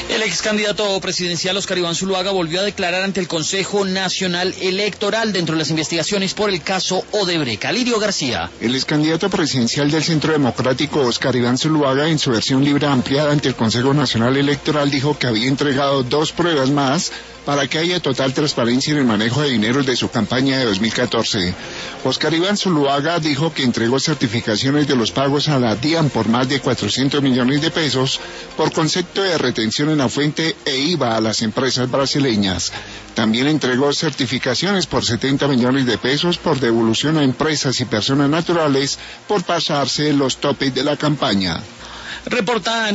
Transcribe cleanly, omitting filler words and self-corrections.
El ex candidato presidencial Óscar Iván Zuluaga volvió a declarar ante el Consejo Nacional Electoral dentro de las investigaciones por el caso Odebrecht. Alirio García. El ex candidato presidencial del Centro Democrático Óscar Iván Zuluaga, en su versión libre ampliada ante el Consejo Nacional Electoral, dijo que había entregado 2 pruebas más para que haya total transparencia en el manejo de dineros de su campaña de 2014. Óscar Iván Zuluaga dijo que entregó certificaciones de los pagos a la DIAN por más de 400 millones de pesos por concepto de retención en la fuente e IVA a las empresas brasileñas. También entregó certificaciones por 70 millones de pesos por devolución a empresas y personas naturales por pasarse los topes de la campaña. Reportada